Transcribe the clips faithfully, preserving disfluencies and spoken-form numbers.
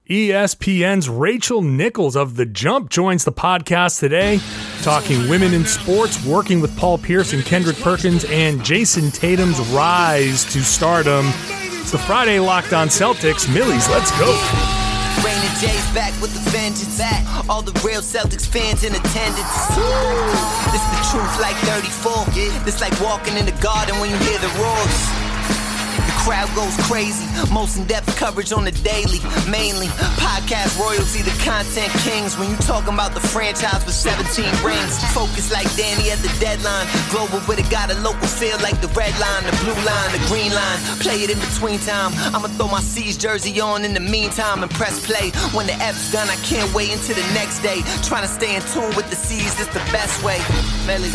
E S P N's Rachel Nichols of The Jump joins the podcast today, talking women in sports, working with Paul Pierce and Kendrick Perkins, and Jason Tatum's rise to stardom. It's the Friday Locked On Celtics. Millies, let's go. Rain and Jay's back with the vengeance. All the real Celtics fans in attendance. This the truth like thirty-four. This like walking in the garden when you hear the roars. The crowd goes crazy. Most in-depth coverage on the daily. Mainly podcast royalty, the content kings. When you talking about the franchise with seventeen rings. Focus like Danny at the deadline. Global, but it got a local feel like the red line, the blue line, the green line. Play it in between time. I'ma throw my C's jersey on in the meantime and press play. When the F's done, I can't wait until the next day. Trying to stay in tune with the C's, that's the best way. Melly.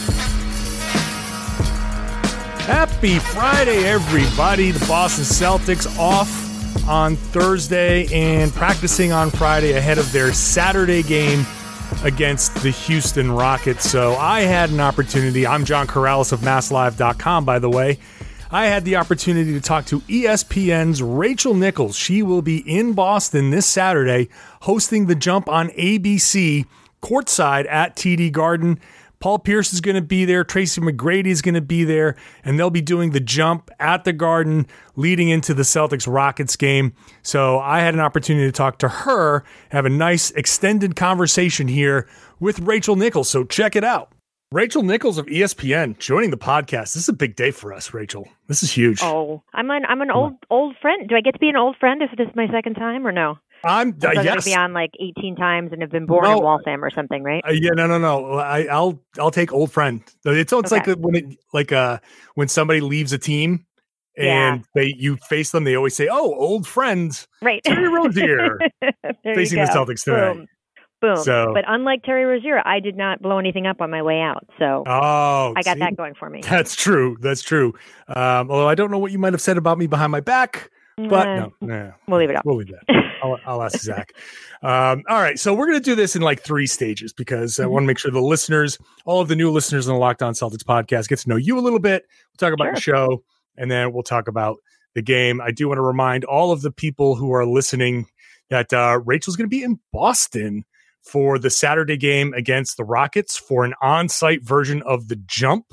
Happy Friday, everybody. The Boston Celtics off on Thursday and practicing on Friday ahead of their Saturday game against the Houston Rockets. So I had an opportunity. I'm John Corrales of Mass Live dot com, by the way. I had the opportunity to talk to E S P N's Rachel Nichols. She will be in Boston this Saturday hosting The Jump on A B C courtside at T D Garden. Paul Pierce is going to be there. Tracy McGrady is going to be there, and they'll be doing The Jump at the Garden leading into the Celtics-Rockets game. So I had an opportunity to talk to her, have a nice extended conversation here with Rachel Nichols. So check it out. Rachel Nichols of E S P N joining the podcast. This is a big day for us, Rachel. This is huge. Oh, I'm an I'm an old old friend. Do I get to be an old friend if this is my second time or no? I'm uh, I'm yes. going to be on like eighteen times and have been born no. in Waltham or something, right? Uh, yeah, no, no, no. I, I'll I'll take old friend. It's it's Okay. like when it, like uh when somebody leaves a team and Yeah. they you face them, they always say, "Oh, old friend, Right. Terry Rozier There facing you the go. Celtics today." Boom. Boom. So- But unlike Terry Rozier, I did not blow anything up on my way out. So Oh, I got see? that going for me. That's true. That's true. Um, although I don't know what you might have said about me behind my back, but Nah, no, no, We'll leave it up. We'll leave that. I'll, I'll ask Zach. Um, all right. So we're going to do this in like three stages because I want to make sure the listeners, all of the new listeners on the Locked On Celtics podcast, get to know you a little bit. We'll talk about the show, and then we'll talk about the game. I do want to remind all of the people who are listening that uh, Rachel's going to be in Boston for the Saturday game against the Rockets for an on-site version of The Jump.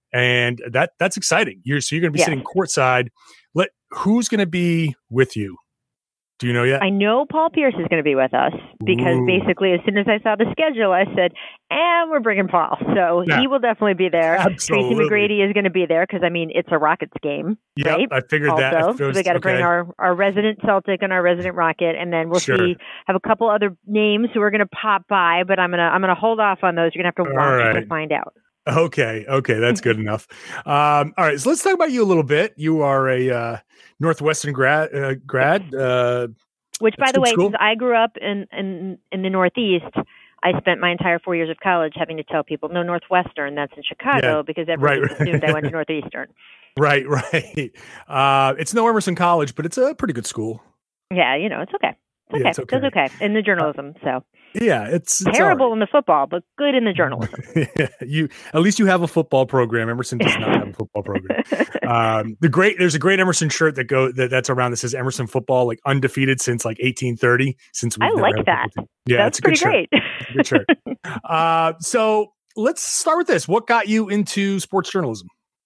And that that's exciting. You're so you're going to be Yes. sitting courtside. Let who's going to be with you? Do you know yet? I know Paul Pierce is going to be with us because Ooh. basically as soon as I saw the schedule, I said, and we're bringing Paul. So Yeah. he will definitely be there. Absolutely. Tracy McGrady is going to be there because, I mean, it's a Rockets game, Yep, right? I figured that. I Also, so first- we got to okay. bring our, our resident Celtic and our resident Rocket, and then we'll Sure. see. Have a couple other names who are going to pop by, but I'm gonna I'm gonna hold off on those. You're gonna have to All watch right. to find out. Okay, okay, that's good enough. Um, all right, so let's talk about you a little bit. You are a uh, Northwestern grad. Uh, grad. Uh, Which, by That's the good way, school. since I grew up in, in in the Northeast, I spent my entire four years of college having to tell people, no, Northwestern, that's in Chicago, Yeah. because everyone Right, assumed right. I went to Northeastern. right, right. Uh, it's no Emerson College, but it's a pretty good school. Yeah, you know, it's okay. It's okay. Yeah, it's okay. It's okay in the journalism. So Yeah, it's, it's terrible all in the football, but good in the journalism. right. you at least you have a football program. Emerson does not have a football program. Um, the great there's a great Emerson shirt that go that, that's around that says Emerson football, like undefeated since like eighteen thirty. Since we've I never like had a that. football team. Yeah, That's it's a good pretty shirt. great. It's a good shirt. Uh, so let's start with this. What got you into sports journalism?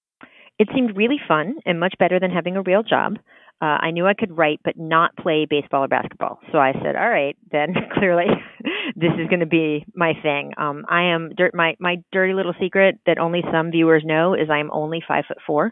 It seemed really fun and much better than having a real job. Uh, I knew I could write, but not play baseball or basketball. So I said, all right, then clearly this is going to be my thing. Um, I am dirt. My, my dirty little secret that only some viewers know is I am only five foot four.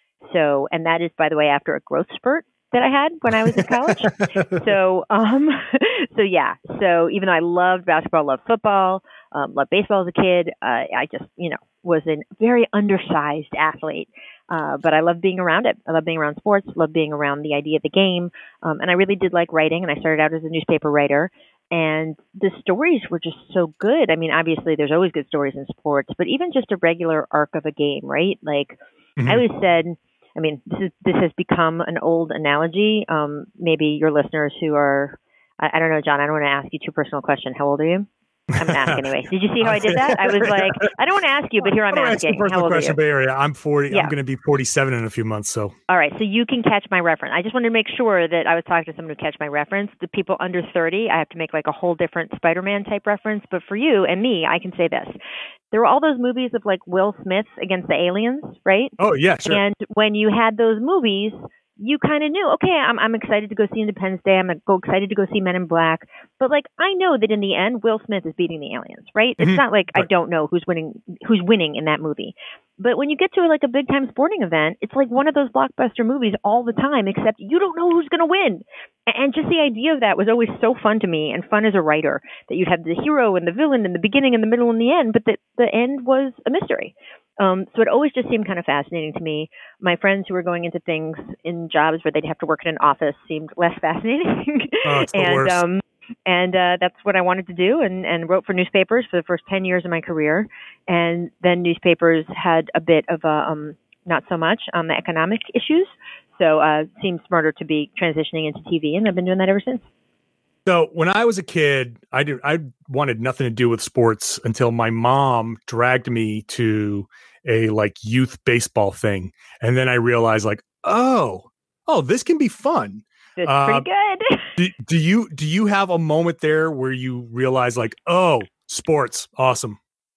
So, and that is, by the way, after a growth spurt that I had when I was in college. so, um, so yeah. So even though I loved basketball, loved football, um, loved baseball as a kid, uh, I just, you know, was a very undersized athlete. Uh, but I love being around it. I love being around sports, love being around the idea of the game. Um, and I really did like writing, and I started out as a newspaper writer. And the stories were just so good. I mean, obviously there's always good stories in sports, but even just a regular arc of a game, right? Like Mhm. I always said, I mean, this is this has become an old analogy. Um, maybe your listeners who are, I, I don't know, John, I don't want to ask you too personal question. How old are you? I'm going to ask anyway. Did you see how I did that? I was like, I don't want to ask you, but here I'm asking. How old are you? Bay Area. I'm forty. Yeah. I'm going to be forty-seven in a few months. So. All right. So you can catch my reference. I just wanted to make sure that I was talking to someone who catch my reference. The people under thirty, I have to make like a whole different Spider-Man type reference. But for you and me, I can say this. There were all those movies of like Will Smith against the aliens, right? Oh, yeah, sure. And when you had those movies, you kind of knew, okay, I'm I'm excited to go see Independence Day. I'm go excited to go see Men in Black. But like, I know that in the end, Will Smith is beating the aliens, right? It's mm-hmm. not like right. I don't know who's winning, who's winning in that movie. But when you get to like a big time sporting event, it's like one of those blockbuster movies all the time, except you don't know who's going to win. And just the idea of that was always so fun to me and fun as a writer, that you'd have the hero and the villain in the beginning and the middle and the end, but that the end was a mystery. Um, so it always just seemed kind of fascinating to me. My friends who were going into things in jobs where they'd have to work in an office seemed less fascinating. Oh, it's the and worst. um, and uh, that's what I wanted to do, and, and wrote for newspapers for the first ten years of my career. And then newspapers had a bit of a, um, not so much on the economic issues. So uh, it seemed smarter to be transitioning into T V, and I've been doing that ever since. So when I was a kid, I did, I wanted nothing to do with sports until my mom dragged me to a like youth baseball thing. And then I realized like, oh, oh, this can be fun. It's uh, pretty good. do, do you, do you have a moment there where you realize like, oh, sports, awesome?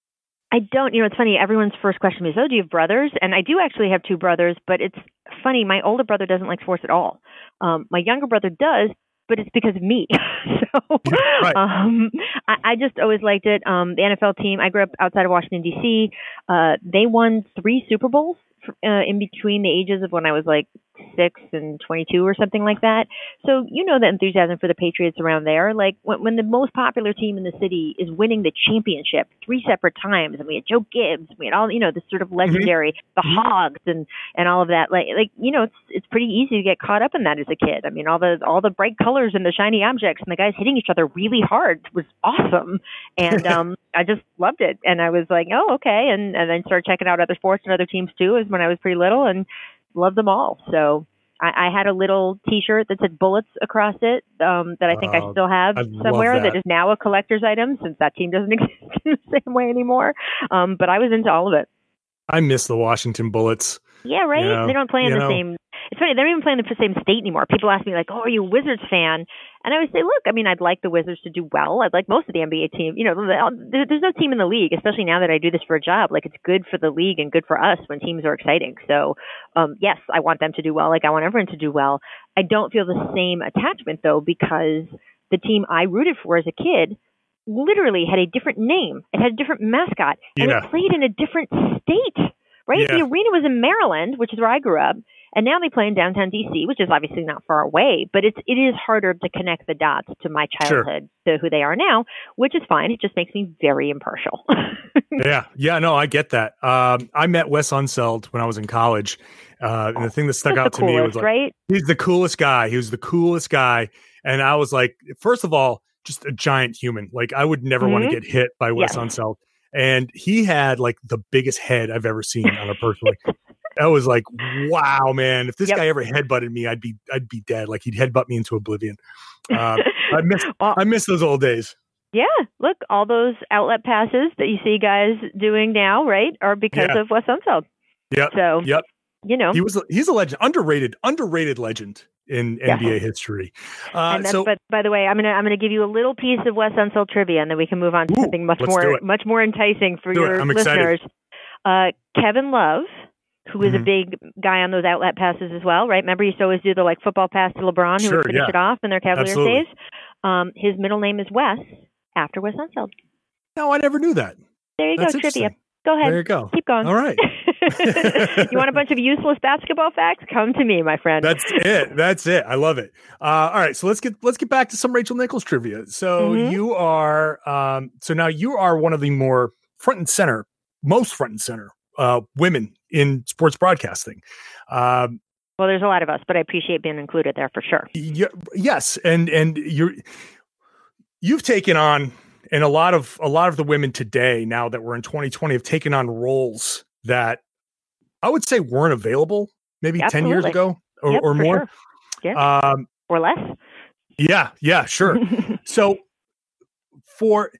I don't, you know, it's funny. Everyone's first question is, oh, do you have brothers? And I do actually have two brothers, but it's funny. My older brother doesn't like sports at all. Um, my younger brother does, but it's because of me. so right. um, I, I just always liked it. Um, the N F L team, I grew up outside of Washington, D C. Uh, they won three Super Bowls uh, in between the ages of when I was like six and twenty-two or something like that. So you know the enthusiasm for the Patriots around there. Like when, when the most popular team in the city is winning the championship three separate times, and we had Joe Gibbs, we had all, you know, this sort of legendary, mm-hmm. the Hogs and, and all of that. Like, like, you know, it's, it's pretty easy to get caught up in that as a kid. I mean, all the, all the bright colors and the shiny objects and the guys hitting each other really hard was awesome. And, um, I just loved it. And I was like, oh, okay. And, and then started checking out other sports and other teams too, as when I was pretty little, and loved them all. So I, I had a little T-shirt that said Bullets across it um, that I think uh, I still have I somewhere that. that is now a collector's item since that team doesn't exist in the same way anymore. Um, but I was into all of it. I miss the Washington Bullets. Yeah, right? You know, they don't play in the know. same... It's funny, they don't even play in the same state anymore. People ask me like, oh, are you a Wizards fan? And I would say, look, I mean, I'd like the Wizards to do well. I'd like most of the N B A team. You know, there's no team in the league, especially now that I do this for a job. Like, it's good for the league and good for us when teams are exciting. So, um, yes, I want them to do well. Like, I want everyone to do well. I don't feel the same attachment, though, because the team I rooted for as a kid literally had a different name. It had a different mascot. And yeah. it played in a different state, right? Yeah. The arena was in Maryland, which is where I grew up. And now they play in downtown D C, which is obviously not far away, but it's, it is harder to connect the dots to my childhood sure. to who they are now, which is fine. It just makes me very impartial. yeah. Yeah. No, I get that. Um, I met Wes Unseld when I was in college. Uh, and the thing that stuck That's out the to coolest, me was like, right? he's the coolest guy. He was the coolest guy. And I was like, first of all, just a giant human. Like I would never mm-hmm. want to get hit by Wes yes. Unseld. And he had like the biggest head I've ever seen on a person. Like, I was like, wow, man, if this yep. guy ever headbutted me, I'd be, I'd be dead. Like he'd headbutt me into oblivion. Uh, I miss, well, I miss those old days. Yeah. Look, all those outlet passes that you see guys doing now, right, are because yeah. of Wes Unseld. Yep. So, yep. you know, he was, he's a legend, underrated, underrated legend in N B A yes. history. Uh, and that's, so, but by the way, I'm gonna I'm gonna give you a little piece of Wes Unseld trivia, and then we can move on to ooh, something much more much more enticing for do your listeners. Uh, Kevin Love, who is mm-hmm. a big guy on those outlet passes as well, right? Remember, he used to always do the like football pass to LeBron, who sure, would finish yeah. it off in their Cavaliers Absolutely. days. Um, his middle name is Wes, after Wes Unseld. No, I never knew that. There you That's go, trivia. Go ahead. There you go. Keep going. All right. You want a bunch of useless basketball facts? Come to me, my friend. That's it. That's it. I love it. Uh, all right. So let's get let's get back to some Rachel Nichols trivia. So mm-hmm. you are um, so now you are one of the more front and center, most front and center uh, women in sports broadcasting. Um, well, there's a lot of us, but I appreciate being included there for sure. Y- yes, and and you're you've taken on. And a lot of a lot of the women today, now that we're in twenty twenty, have taken on roles that I would say weren't available maybe Absolutely. ten years ago or, yep, or more. Sure. Yeah. Um, or less. Yeah, yeah, sure. So for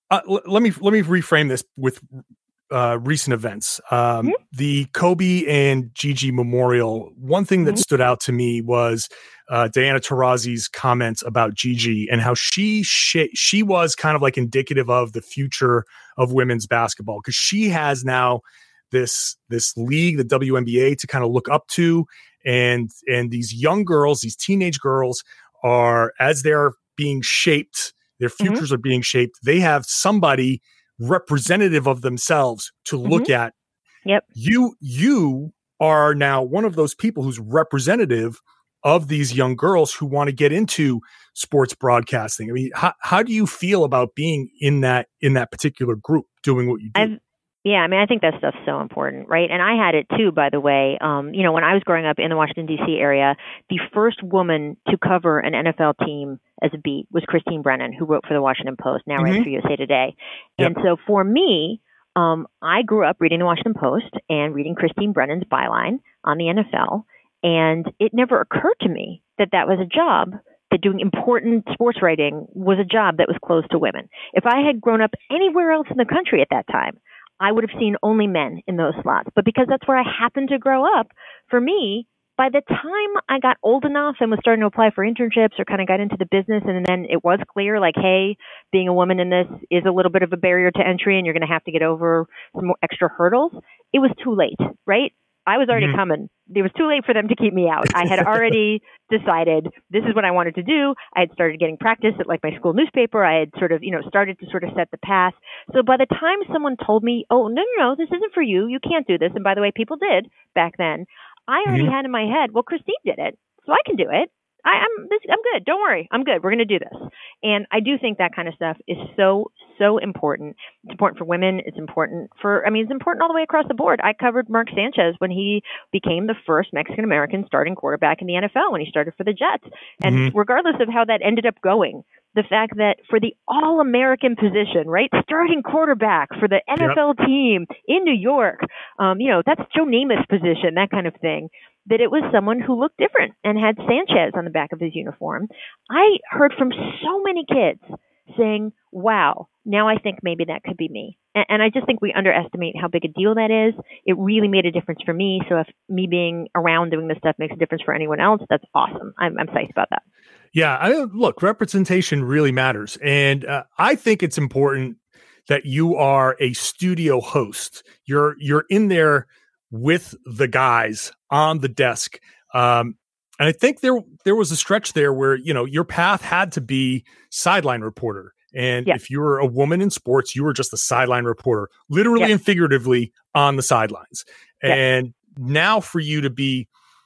uh, l- let me let me reframe this with uh, recent events. Um, mm-hmm. The Kobe and Gigi memorial. One thing that mm-hmm. stood out to me was uh, Diana Taurasi's comments about Gigi and how she she, she was kind of like indicative of the future of women's basketball, because she has now this this league, the W N B A, to kind of look up to, and and these young girls, these teenage girls, are, as they're being shaped, their futures mm-hmm. are being shaped. They have somebody representative of themselves to look mm-hmm. at. Yep. You you are now one of those people who's representative of these young girls who want to get into sports broadcasting. I mean, how how do you feel about being in that in that particular group, doing what you do? I've- Yeah, I mean, I think that stuff's so important, right? And I had it too, by the way. Um, you know, when I was growing up in the Washington, D C area, the first woman to cover an N F L team as a beat was Christine Brennan, who wrote for the Washington Post, now mm-hmm. writes for U S A Today. Yep. And so for me, um, I grew up reading the Washington Post and reading Christine Brennan's byline on the N F L. And it never occurred to me that that was a job, that doing important sports writing was a job that was closed to women. If I had grown up anywhere else in the country at that time, I would have seen only men in those slots. But because that's where I happened to grow up, for me, by the time I got old enough and was starting to apply for internships or kind of got into the business, and then it was clear, like, hey, being a woman in this is a little bit of a barrier to entry and you're going to have to get over some more extra hurdles, it was too late, right? I was already mm-hmm. coming. It was too late for them to keep me out. I had already decided this is what I wanted to do. I had started getting practice at like my school newspaper. I had sort of, you know, started to sort of set the path. So by the time someone told me, oh, no, no, no, this isn't for you. You can't do this. And by the way, people did back then. I already mm-hmm. had in my head, well, Christine did it, so I can do it. I, I'm this, I'm good. Don't worry. I'm good. We're going to do this. And I do think that kind of stuff is so, so important. It's important for women. It's important for, I mean, it's important all the way across the board. I covered Mark Sanchez when he became the first Mexican-American starting quarterback in the N F L when he started for the Jets. And mm-hmm. regardless of how that ended up going, the fact that for the all-American position, right, starting quarterback for the N F L yep. team in New York, um, you know, that's Joe Namath's position, that kind of thing, that it was someone who looked different and had Sanchez on the back of his uniform. I heard from so many kids saying, wow, now I think maybe that could be me. And, and I just think we underestimate how big a deal that is. It really made a difference for me. So if me being around doing this stuff makes a difference for anyone else, that's awesome. I'm, I'm psyched about that. Yeah, I look, representation really matters. And uh, I think it's important that you are a studio host. You're you're in there with the guys on the desk. Um, and I think there there was a stretch there where, you know, your path had to be sideline reporter. And yeah. if you were a woman in sports, you were just a sideline reporter, literally yeah. and figuratively on the sidelines. Yeah. And now for you to be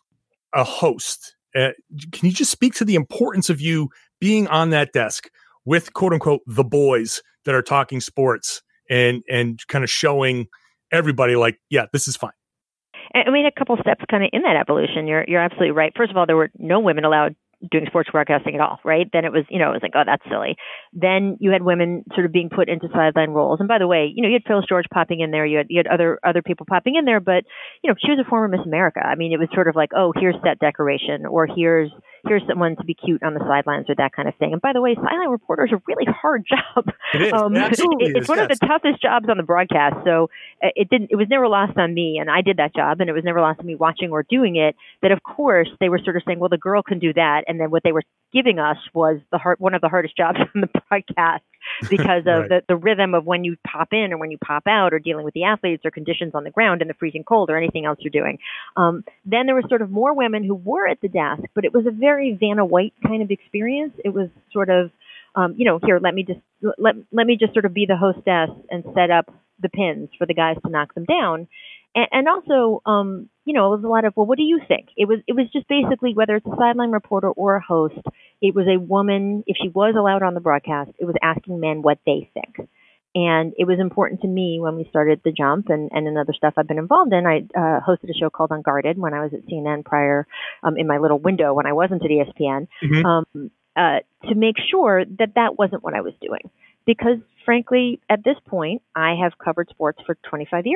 a host, uh, can you just speak to the importance of you being on that desk with, quote unquote, the boys that are talking sports and, and kind of showing everybody like, yeah, this is fine. And we had a couple steps kind of in that evolution. You're you're absolutely right. First of all, there were no women allowed doing sports broadcasting at all, right? Then it was, you know, it was like, oh, that's silly. Then you had women sort of being put into sideline roles. And by the way, you know, you had Phyllis George popping in there. You had, you had other other people popping in there. But, you know, she was a former Miss America. I mean, it was sort of like, oh, here's set decoration, or here's here's someone to be cute on the sidelines, or that kind of thing. And by the way, sideline reporters are a really hard job. It is. Um, Absolutely it, it's is, one yes. of the toughest jobs on the broadcast. So it didn't. It was never lost on me, and I did that job, and it was never lost on me watching or doing it. That of course they were sort of saying, well, the girl can do that, and then what they were giving us was the hard, one of the hardest jobs on the broadcast because of right. the, the rhythm of when you pop in or when you pop out, or dealing with the athletes or conditions on the ground in the freezing cold or anything else you're doing. Um, then there was sort of more women who were at the desk, but it was a very Vanna White kind of experience. It was sort of, um, you know, here, let me just let let me just sort of be the hostess and set up the pins for the guys to knock them down. And, and also, um, you know, it was a lot of, well, what do you think? It was it was just basically, whether it's a sideline reporter or a host, it was a woman, if she was allowed on the broadcast, it was asking men what they think. And it was important to me when we started The Jump and, and another stuff I've been involved in. I uh, hosted a show called Unguarded when I was at C N N prior, um, in my little window when I wasn't at E S P N, mm-hmm. um, uh, to make sure that that wasn't what I was doing. Because frankly, at this point, I have covered sports for twenty-five years.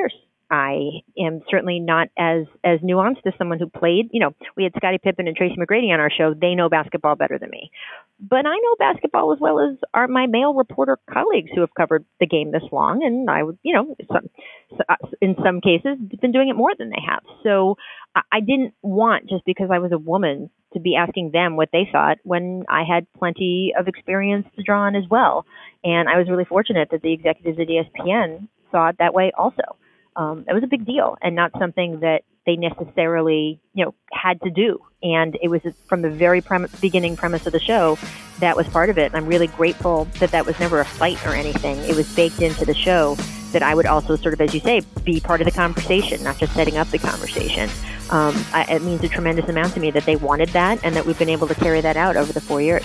I am certainly not as as nuanced as someone who played. You know, we had Scottie Pippen and Tracy McGrady on our show. They know basketball better than me. But I know basketball as well as our, my male reporter colleagues who have covered the game this long. And I would, you know, some, in some cases, been doing it more than they have. So I didn't want, just because I was a woman, to be asking them what they thought when I had plenty of experience to draw on as well. And I was really fortunate that the executives at E S P N saw it that way also. Um, it was a big deal and not something that they necessarily, you know, had to do. And it was from the very prim- beginning premise of the show that was part of it. And I'm really grateful that that was never a fight or anything. It was baked into the show that I would also sort of, as you say, be part of the conversation, not just setting up the conversation. Um, I, it means a tremendous amount to me that they wanted that and that we've been able to carry that out over the four years.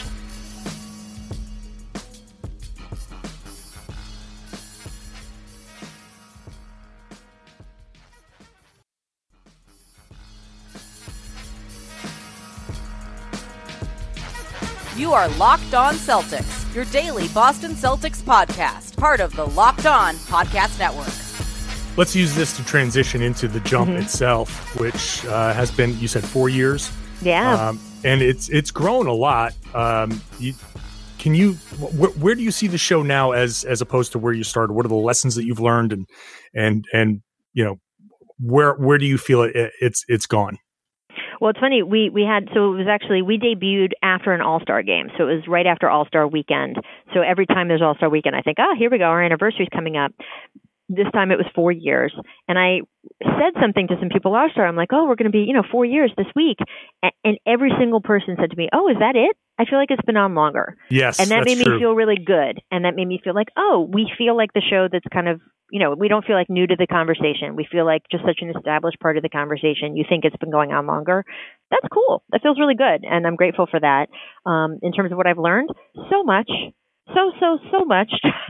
You are Locked On Celtics, your daily Boston Celtics podcast, part of the Locked On Podcast Network. Let's use this to transition into the jump mm-hmm. itself, which uh, has been, you said, four years. Yeah. Um, and it's it's grown a lot. Um, you, can you, wh- where do you see the show now as as opposed to where you started? What are the lessons that you've learned, and and and you know, where where do you feel it, it's it's gone? Well, it's funny. We we had so it was actually we debuted after an All-Star game, so it was right after All-Star weekend. So every time there's All-Star weekend, I think, oh, here we go, our anniversary's coming up. This time it was four years, and I said something to some people last year. I'm like, oh, we're going to be, you know, four years this week, and, and every single person said to me, oh, is that it? I feel like it's been on longer. Yes, and that that's made me true. feel really good, and that made me feel like, oh, we feel like the show that's kind of, you know, we don't feel like new to the conversation. We feel like just such an established part of the conversation. You think it's been going on longer. That's cool. That feels really good, and I'm grateful for that. Um, in terms of what I've learned, so much. So, so, so much.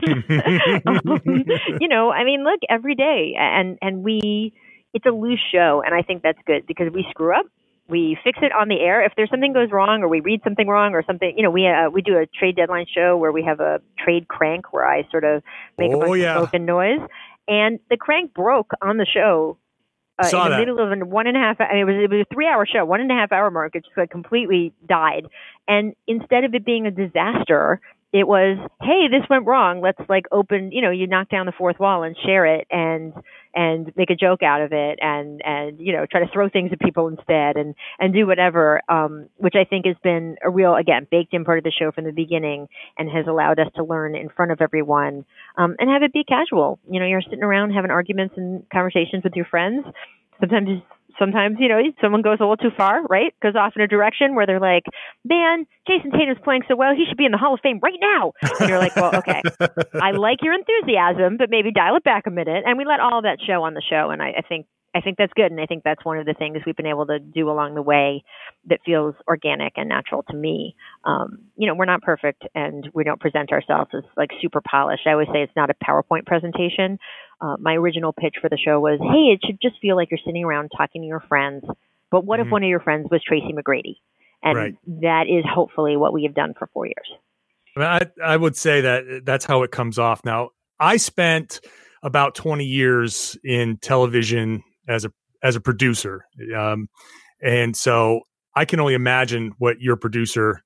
um, you know, I mean, look, every day. And, and we, it's a loose show. And I think that's good because we screw up. We fix it on the air. If there's something goes wrong or we read something wrong or something, you know, we uh, we do a trade deadline show where we have a trade crank where I sort of make oh, a bunch yeah. of smoke and noise. And the crank broke on the show. Uh, in the that. middle of a one and a half, I mean, it was it was a three hour show, one and a half hour mark. It just like completely died. And instead of it being a disaster, it was, hey, this went wrong. Let's like open, you know, you knock down the fourth wall and share it and and make a joke out of it and and you know try to throw things at people instead and and do whatever, um, which I think has been a real, again, baked in part of the show from the beginning and has allowed us to learn in front of everyone um, and have it be casual. You know, you're sitting around having arguments and conversations with your friends. Sometimes Sometimes, you know, someone goes a little too far, right? Goes off in a direction where they're like, man, Jason Tatum's playing so well, he should be in the Hall of Fame right now. And you're like, well, okay, I like your enthusiasm, but maybe dial it back a minute. And we let all of that show on the show. And I, I think I think that's good. And I think that's one of the things we've been able to do along the way that feels organic and natural to me. Um, you know, we're not perfect and we don't present ourselves as like super polished. I always say it's not a PowerPoint presentation. Uh, my original pitch for the show was, hey, it should just feel like you're sitting around talking to your friends. But what mm-hmm. if one of your friends was Tracy McGrady? And right. that is hopefully what we have done for four years. I, mean, I, I would say that that's how it comes off. Now, I spent about twenty years in television as a as a producer. Um, and so I can only imagine what your producer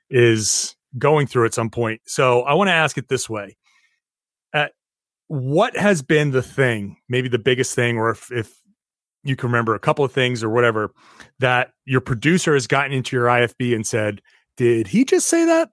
is going through at some point. So I want to ask it this way. Uh, what has been the thing, maybe the biggest thing, or if, if you can remember a couple of things or whatever, that your producer has gotten into your I F B and said, did he just say that?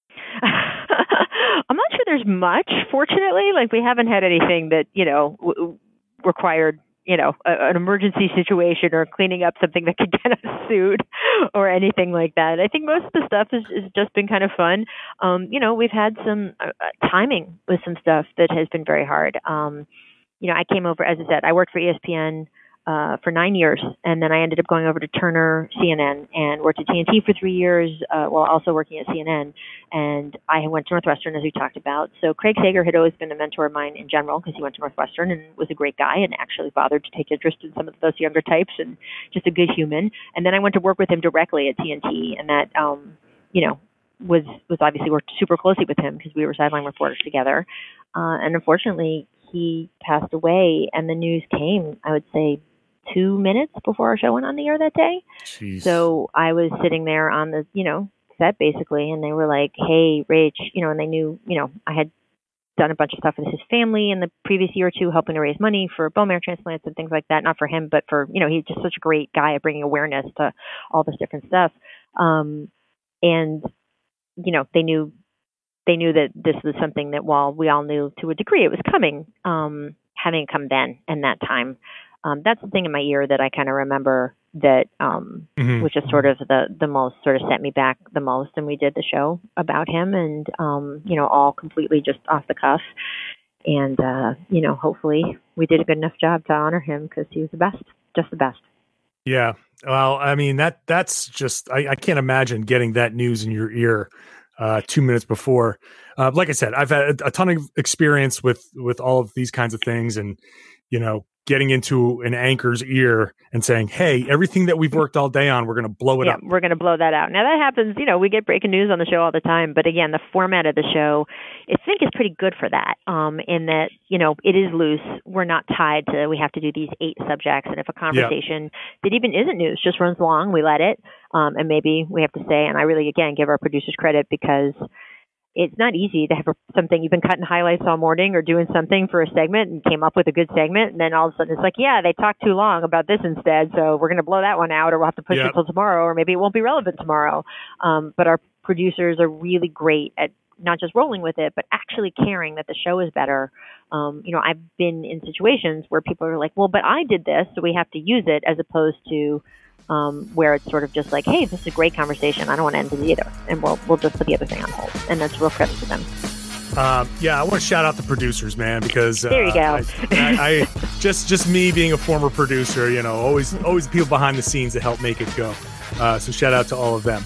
I'm not sure there's much, fortunately. Like we haven't had anything that, you know, w- required you know, a, an emergency situation or cleaning up something that could get us sued or anything like that. I think most of the stuff has, has just been kind of fun. Um, you know, we've had some uh, timing with some stuff that has been very hard. Um, you know, I came over, as I said, I worked for E S P N uh, for nine years, and then I ended up going over to Turner C N N and worked at T N T for three years uh, while also working at C N N. And I went to Northwestern, as we talked about. So Craig Sager had always been a mentor of mine in general because he went to Northwestern and was a great guy and actually bothered to take interest in some of those younger types and just a good human. And then I went to work with him directly at T N T, and that, um, you know, was was obviously worked super closely with him because we were sideline reporters together. Uh, and unfortunately, he passed away, and the news came, I would say, two minutes before our show went on the air that day. Jeez. So I was sitting there on the, you know, set basically, and they were like, hey, Rach, you know, and they knew, you know, I had done a bunch of stuff with his family in the previous year or two, helping to raise money for bone marrow transplants and things like that. Not for him, but for, you know, he's just such a great guy at bringing awareness to all this different stuff. Um, and, you know, they knew, they knew that this was something that, while we all knew to a degree it was coming, um, having it come then and that time, um, that's the thing in my ear that I kind of remember that, um, mm-hmm. which is sort of the, the most sort of set me back the most. And we did the show about him, and, um, you know, all completely just off the cuff. And, uh, you know, hopefully we did a good enough job to honor him, because he was the best, just the best. Yeah. Well, I mean, that that's just, I, I can't imagine getting that news in your ear uh, two minutes before. Uh, like I said, I've had a, a ton of experience with, with all of these kinds of things, and, you know, getting into an anchor's ear and saying, hey, everything that we've worked all day on, we're going to blow it yeah, up. We're going to blow that out. Now that happens, you know, we get breaking news on the show all the time, but again, the format of the show, I think, is pretty good for that. Um, in that, you know, it is loose. We're not tied to, we have to do these eight subjects. And if a conversation yeah. that even isn't news just runs long, we let it. Um, and maybe we have to say, and I really, again, give our producers credit, because it's not easy to have something you've been cutting highlights all morning or doing something for a segment and came up with a good segment. And then all of a sudden it's like, yeah, they talked too long about this instead, so we're going to blow that one out, or we'll have to push yep. it till tomorrow, or maybe it won't be relevant tomorrow. Um, but our producers are really great at not just rolling with it, but actually caring that the show is better. Um, you know, I've been in situations where people are like, well, but I did this, so we have to use it, as opposed to Um, where it's sort of just like, hey, this is a great conversation, I don't want to end it either, and we'll we'll just put the other thing on hold, and that's real credit to them. Um, yeah, I want to shout out the producers, man, because uh, there you go. I, I, I just just me being a former producer, you know, always always people behind the scenes that help make it go. Uh, so shout out to all of them.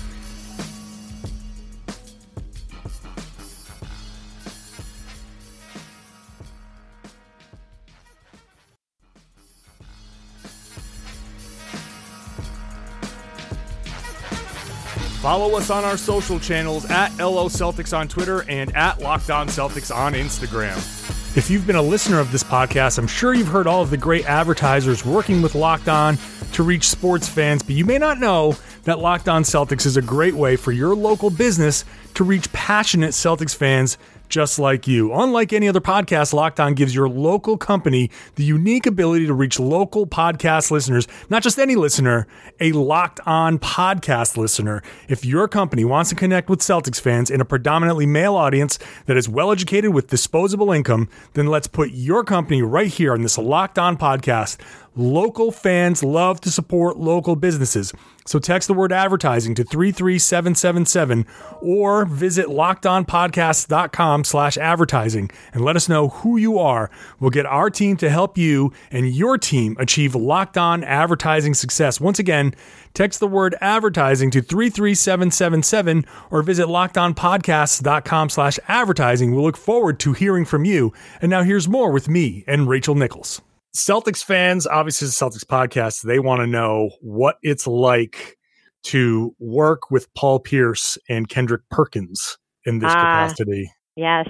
Follow us on our social channels at L O Celtics on Twitter and at Locked On Celtics on Instagram. If you've been a listener of this podcast, I'm sure you've heard all of the great advertisers working with Locked On to reach sports fans, but you may not know that Locked On Celtics is a great way for your local business to reach passionate Celtics fans just like you. Unlike any other podcast, Locked On gives your local company the unique ability to reach local podcast listeners, not just any listener, a Locked On podcast listener. If your company wants to connect with Celtics fans in a predominantly male audience that is well-educated with disposable income, then let's put your company right here on this Locked On podcast. Local fans love to support local businesses. So text the word advertising to three three seven seven seven or visit lockedonpodcasts.com slash advertising and let us know who you are. We'll get our team to help you and your team achieve Locked On advertising success. Once again, text the word advertising to three three seven seven seven or visit lockedonpodcasts.com slash advertising. We'll look forward to hearing from you. And now here's more with me and Rachel Nichols. Celtics fans, obviously the Celtics podcast, they want to know what it's like to work with Paul Pierce and Kendrick Perkins in this uh, capacity. Yes.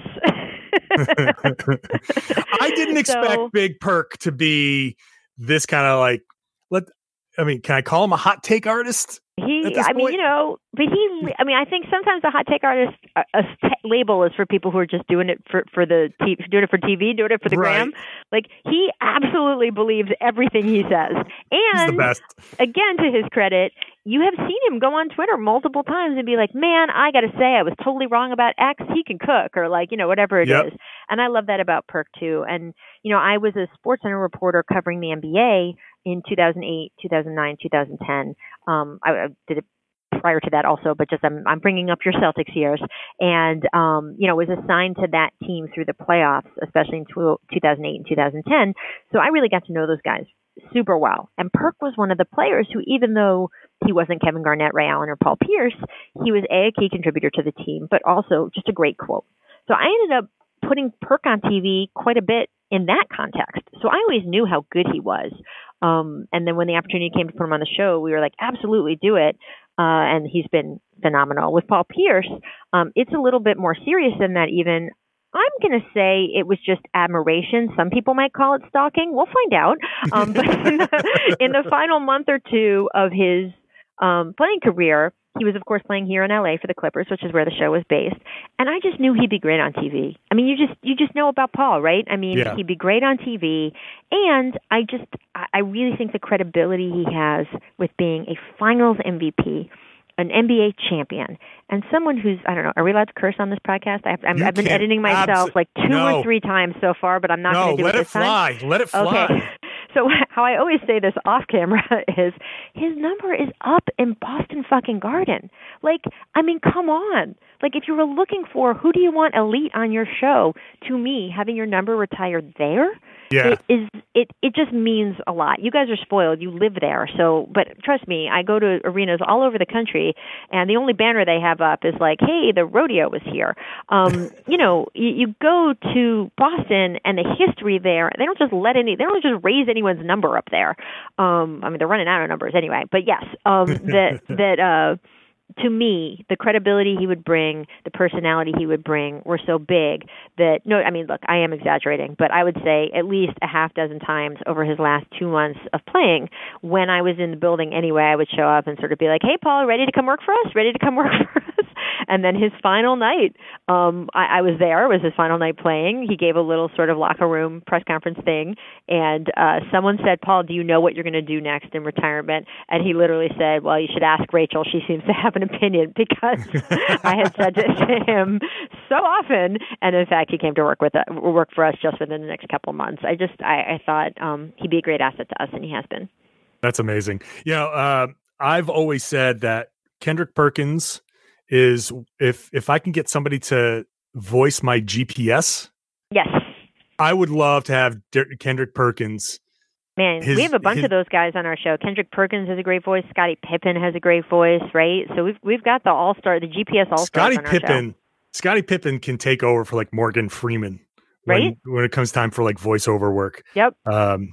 I didn't expect so, Big Perk to be this kind of like, let, I mean, can I call him a hot take artist? He, I point? mean, you know, but he, I mean, I think sometimes the hot take artist a, a t- label is for people who are just doing it for, for the, t- doing it for T V, doing it for the right. gram. Like, he absolutely believes everything he says. And he's the best. Again, to his credit, you have seen him go on Twitter multiple times and be like, man, I got to say, I was totally wrong about X. He can cook, or like, you know, whatever it yep. is. And I love that about Perk too. And, you know, I was a SportsCenter reporter covering the N B A in two thousand eight, two thousand nine, two thousand ten. Um, I, I did it prior to that also, but just I'm, I'm bringing up your Celtics years. And, um, you know, was assigned to that team through the playoffs, especially in two thousand eight and two thousand ten. So I really got to know those guys super well. And Perk was one of the players who, even though he wasn't Kevin Garnett, Ray Allen, or Paul Pierce, he was a, a key contributor to the team, but also just a great quote. So I ended up putting Perk on T V quite a bit in that context. So I always knew how good he was. Um, and then when the opportunity came to put him on the show, we were like, absolutely do it. Uh, and he's been phenomenal. With Paul Pierce, um, it's a little bit more serious than that even. I'm I'm going to say it was just admiration. Some people might call it stalking. We'll find out. Um, but in the, in the final month or two of his um, playing career, he was, of course, playing here in L A for the Clippers, which is where the show was based. And I just knew he'd be great on T V. I mean, you just you just know about Paul, right? I mean, yeah. he'd be great on T V. And I just, I really think the credibility he has with being a finals M V P, an N B A champion, and someone who's, I don't know, are we allowed to curse on this podcast? I've, I'm, I've been editing myself abso- like two no. or three times so far, but I'm not no, going to do it this time. No, let it fly. Let it fly. Okay. So how I always say this off camera is his number is up in Boston fucking Garden. Like, I mean, come on. Like, if you were looking for who do you want elite on your show, to me, having your number retired there, yeah. it is it it just means a lot. You guys are spoiled. You live there. So, but trust me, I go to arenas all over the country, and the only banner they have up is like, hey, the rodeo was here. Um, you know, you, you go to Boston, and the history there, they don't just let any, they don't just raise anyone's number up there. Um, I mean, they're running out of numbers anyway. But yes, um, that that. Uh, to me, the credibility he would bring, the personality he would bring were so big that, no, I mean, look, I am exaggerating, but I would say at least a half dozen times over his last two months of playing, when I was in the building anyway, I would show up and sort of be like, hey, Paul, ready to come work for us? Ready to come work for us? And then his final night, um, I, I was there. It was his final night playing. He gave a little sort of locker room press conference thing, and uh, someone said, Paul, do you know what you're going to do next in retirement? And he literally said, well, you should ask Rachel. She seems to have an opinion, because I had said it to him so often, and in fact, he came to work with uh, work for us just within the next couple of months. I just, I, I thought um, he'd be a great asset to us, and he has been. That's amazing. You know, uh, I've always said that Kendrick Perkins is, if if I can get somebody to voice my G P S, yes, I would love to have D- Kendrick Perkins. Man, his, we have a bunch his, of those guys on our show. Kendrick Perkins has a great voice. Scottie Pippen has a great voice, right? So we've we've got the all star, the G P S all stars on our Pippen, show. Scottie Pippen can take over for like Morgan Freeman, right? When, when it comes time for like voiceover work. Yep. Um.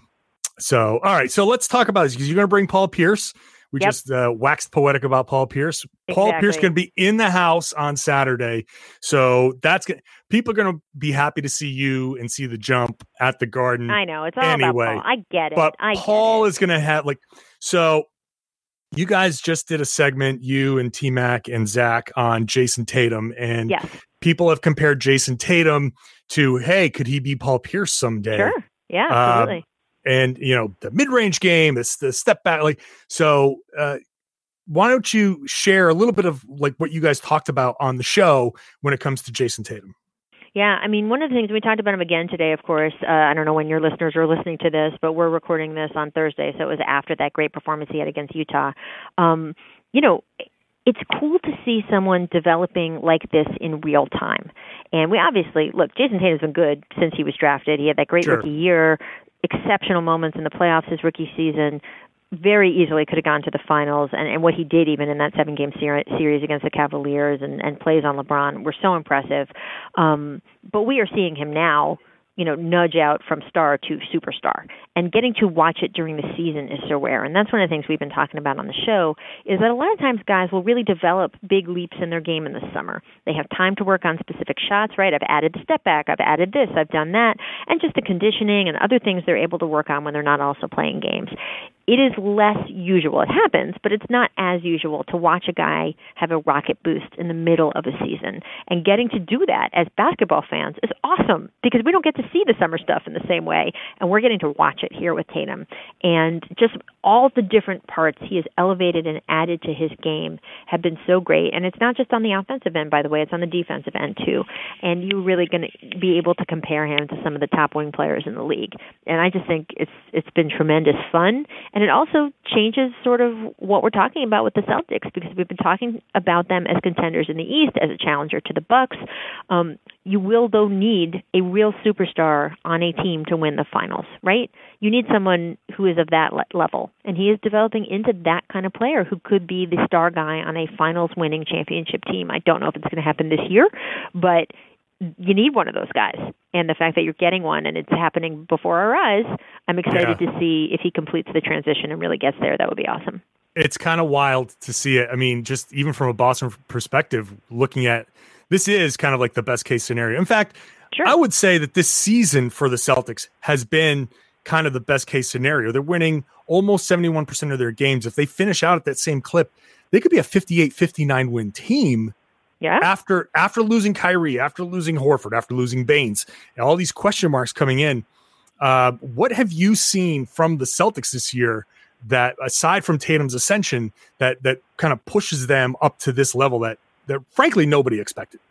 So all right, so let's talk about this, because you're going to bring Paul Pierce. We yep. just uh, waxed poetic about Paul Pierce. Exactly. Paul Pierce going to be in the house on Saturday, so that's gonna, people are going to be happy to see you and see the jump at the Garden. I know it's all anyway. about Paul. I get it. But I Paul get it. is going to have like so. You guys just did a segment, you and T Mac and Zach, on Jason Tatum, and yes. people have compared Jason Tatum to, hey, could he be Paul Pierce someday? Sure. Yeah, absolutely. Um, and, you know, the mid-range game, it's the step back. Like, so uh, why don't you share a little bit of like what you guys talked about on the show when it comes to Jason Tatum? Yeah, I mean, one of the things, we talked about him again today, of course. Uh, I don't know when your listeners are listening to this, but we're recording this on Thursday, so it was after that great performance he had against Utah. Um, you know, it's cool to see someone developing like this in real time. And we obviously, look, Jason Tatum's been good since he was drafted. He had that great sure. rookie year, exceptional moments in the playoffs his rookie season, very easily could have gone to the finals, and, and what he did even in that seven-game ser- series against the Cavaliers and, and plays on LeBron were so impressive. Um, but we are seeing him now, you know, nudge out from star to superstar. And getting to watch it during the season is so rare. And that's one of the things we've been talking about on the show, is that a lot of times guys will really develop big leaps in their game in the summer. They have time to work on specific shots, right? I've added the step back, I've added this, I've done that, and just the conditioning and other things they're able to work on when they're not also playing games. It is less usual. It happens, but it's not as usual to watch a guy have a rocket boost in the middle of a season. And getting to do that as basketball fans is awesome, because we don't get to see the summer stuff in the same way, and we're getting to watch it here with Tatum. And just all the different parts he has elevated and added to his game have been so great. And it's not just on the offensive end, by the way, it's on the defensive end too. And you're really going to be able to compare him to some of the top wing players in the league. And I just think it's it's been tremendous fun. And it also changes sort of what we're talking about with the Celtics, because we've been talking about them as contenders in the East, as a challenger to the Bucks. Um, you will, though, need a real superstar on a team to win the finals, right? You need someone who is of that le- level. And he is developing into that kind of player who could be the star guy on a finals-winning championship team. I don't know if it's going to happen this year, but you need one of those guys. And the fact that you're getting one and it's happening before our eyes, I'm excited yeah. to see if he completes the transition and really gets there. That would be awesome. It's kind of wild to see it. I mean, just even from a Boston perspective, looking at this is kind of like the best case scenario. In fact, Sure. I would say that this season for the Celtics has been kind of the best case scenario. They're winning almost seventy-one percent of their games. If they finish out at that same clip, they could be a fifty-eight fifty-nine win team. Yeah. After after losing Kyrie, after losing Horford, after losing Baines, and all these question marks coming in. Uh, what have you seen from the Celtics this year that, aside from Tatum's ascension, that that kind of pushes them up to this level that that frankly nobody expected?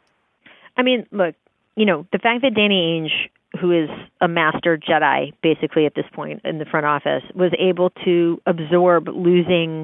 I mean, look, you know, the fact that Danny Ainge, who is a master Jedi basically at this point in the front office, was able to absorb losing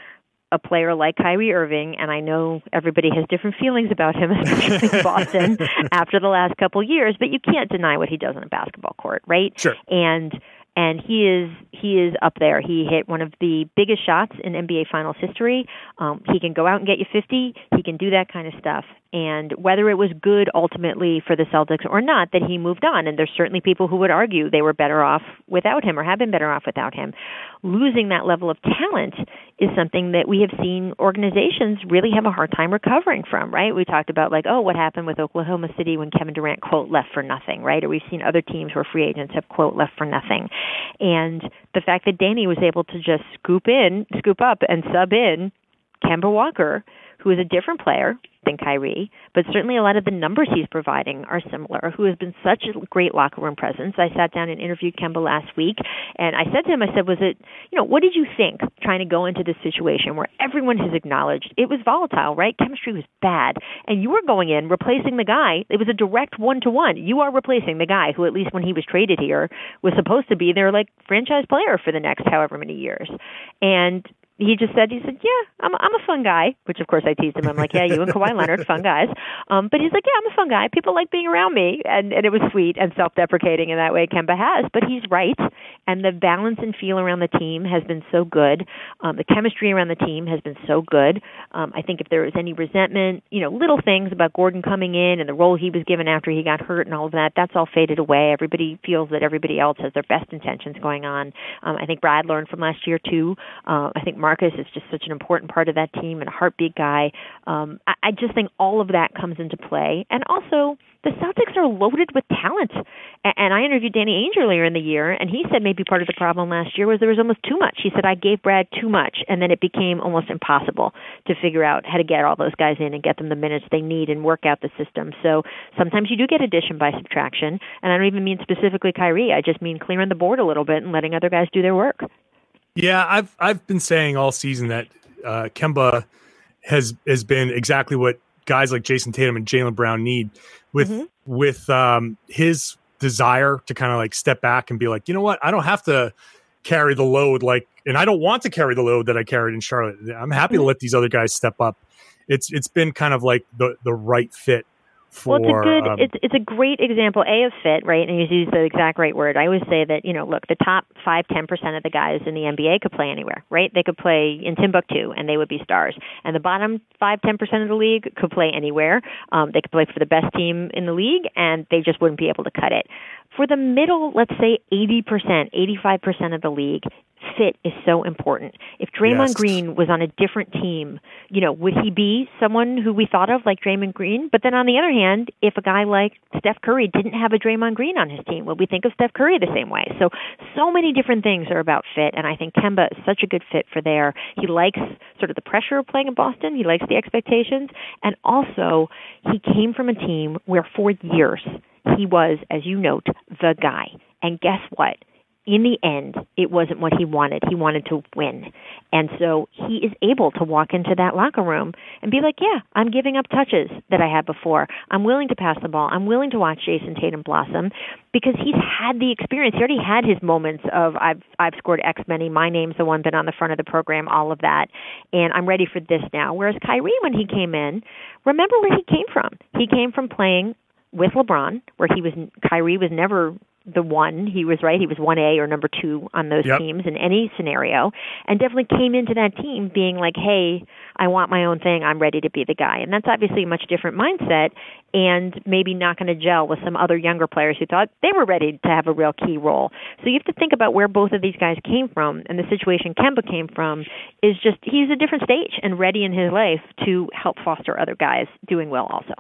a player like Kyrie Irving, and I know everybody has different feelings about him, especially in Boston, after the last couple years, but you can't deny what he does on a basketball court, right? Sure. And and he is he is up there. He hit one of the biggest shots in N B A Finals history. Um, he can go out and get you fifty. He can do that kind of stuff. And whether it was good ultimately for the Celtics or not that he moved on, and there's certainly people who would argue they were better off without him or have been better off without him, losing that level of talent is something that we have seen organizations really have a hard time recovering from, right? We talked about like, oh, what happened with Oklahoma City when Kevin Durant, quote, left for nothing, right? Or we've seen other teams where free agents have, quote, left for nothing. And the fact that Danny was able to just scoop in, scoop up and sub in Kemba Walker, who is a different player than Kyrie, but certainly a lot of the numbers he's providing are similar, who has been such a great locker room presence. I sat down and interviewed Kemba last week, and I said to him, I said, was it, you know, what did you think trying to go into this situation where everyone has acknowledged it was volatile, right? Chemistry was bad, and you were going in, replacing the guy. It was a direct one-to-one. You are replacing the guy who, at least when he was traded here, was supposed to be their, like, franchise player for the next however many years. And he just said, he said, yeah, I'm I'm a fun guy, which of course I teased him. I'm like, yeah, you and Kawhi Leonard, fun guys. Um, but he's like, yeah, I'm a fun guy. People like being around me. And, and it was sweet and self-deprecating in that way Kemba has. But he's right. And the balance and feel around the team has been so good. Um, the chemistry around the team has been so good. Um, I think if there was any resentment, you know, little things about Gordon coming in and the role he was given after he got hurt and all of that, that's all faded away. Everybody feels that everybody else has their best intentions going on. Um, I think Brad learned from last year, too. Uh, I think Marcus is just such an important part of that team and a heartbeat guy. Um, I, I just think all of that comes into play. And also, the Celtics are loaded with talent. And, and I interviewed Danny Ainge earlier in the year, and he said maybe part of the problem last year was there was almost too much. He said, I gave Brad too much, and then it became almost impossible to figure out how to get all those guys in and get them the minutes they need and work out the system. So sometimes you do get addition by subtraction, and I don't even mean specifically Kyrie. I just mean clearing the board a little bit and letting other guys do their work. Yeah, I've I've been saying all season that uh, Kemba has has been exactly what guys like Jason Tatum and Jaylen Brown need, with mm-hmm. with um, his desire to kind of like step back and be like, you know what, I don't have to carry the load, like, and I don't want to carry the load that I carried in Charlotte. I'm happy mm-hmm. to let these other guys step up. It's it's been kind of like the the right fit. For, well, it's a good, um, it's, it's a great example, A, of fit, right? And you use the exact right word. I always say that, you know, look, the top five, ten percent of the guys in the N B A could play anywhere, right? They could play in Timbuktu and they would be stars. And the bottom five, ten percent of the league could play anywhere. Um, they could play for the best team in the league and they just wouldn't be able to cut it. For the middle, let's say eighty percent, eighty-five percent of the league, fit is so important. If Draymond yes. Green was on a different team, you know, would he be someone who we thought of like Draymond Green? But then on the other hand, if a guy like Steph Curry didn't have a Draymond Green on his team, would we think of Steph Curry the same way? So, so many different things are about fit, and I think Kemba is such a good fit for there. He likes sort of the pressure of playing in Boston. He likes the expectations. And also, he came from a team where for years he was, as you note, the guy. And guess what? In the end, it wasn't what he wanted. He wanted to win. And so he is able to walk into that locker room and be like, yeah, I'm giving up touches that I had before. I'm willing to pass the ball. I'm willing to watch Jason Tatum blossom because he's had the experience. He already had his moments of I've I've scored X many. My name's the one been on the front of the program, all of that. And I'm ready for this now. Whereas Kyrie, when he came in, remember where he came from. He came from playing with LeBron, where he was Kyrie was never the one. He was right. He was one A or number two on those yep. teams in any scenario, and definitely came into that team being like, hey, I want my own thing. I'm ready to be the guy. And that's obviously a much different mindset and maybe not going to gel with some other younger players who thought they were ready to have a real key role. So you have to think about where both of these guys came from, and the situation Kemba came from is just he's a different stage and ready in his life to help foster other guys doing well also.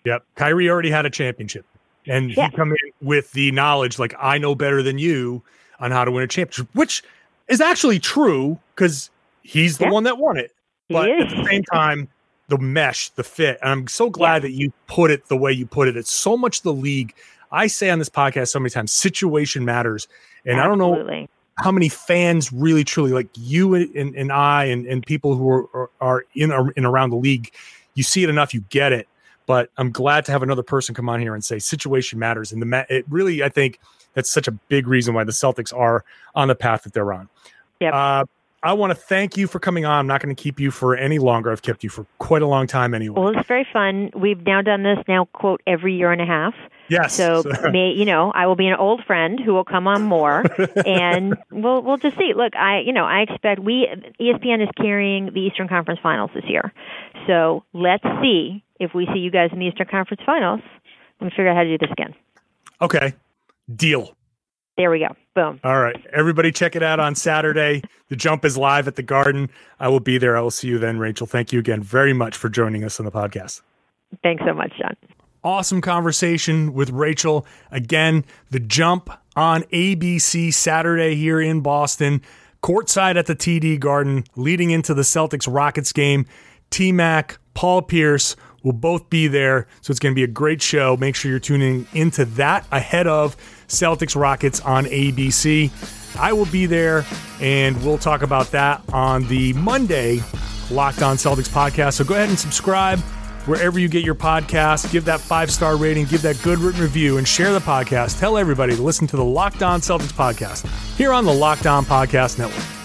Yep. Kyrie already had a championship. And yeah. he come in with the knowledge, like, I know better than you on how to win a championship, which is actually true because he's the yeah. one that won it. But at the same time, the mesh, the fit, and I'm so glad yeah. that you put it the way you put it. It's so much the league. I say on this podcast so many times, situation matters. And Absolutely. I don't know how many fans really, truly, like you and, and I and, and people who are, are in, in around the league, you see it enough, you get it. But I'm glad to have another person come on here and say situation matters. And the it really, I think that's such a big reason why the Celtics are on the path that they're on. Yep. Uh, I want to thank you for coming on. I'm not going to keep you for any longer. I've kept you for quite a long time anyway. Well, it's very fun. We've now done this now, quote, every year and a half. Yes. So, may, you know, I will be an old friend who will come on more, and we'll we'll just see. Look, I you know I expect we E S P N is carrying the Eastern Conference Finals this year, so let's see if we see you guys in the Eastern Conference Finals. Let me figure out how to do this again. Okay, deal. There we go. Boom. All right, everybody, check it out on Saturday. The Jump is live at the Garden. I will be there. I will see you then, Rachel. Thank you again very much for joining us on the podcast. Thanks so much, John. Awesome conversation with Rachel. Again, The Jump on A B C Saturday here in Boston. Courtside at the T D Garden, leading into the Celtics-Rockets game. T-Mac, Paul Pierce will both be there, so it's going to be a great show. Make sure you're tuning into that ahead of Celtics-Rockets on A B C. I will be there, and we'll talk about that on the Monday Locked On Celtics podcast. So go ahead and subscribe wherever you get your podcast. Give that five-star rating, give that good written review, and share the podcast. Tell everybody to listen to the Locked On Celtics podcast here on the Locked On Podcast Network.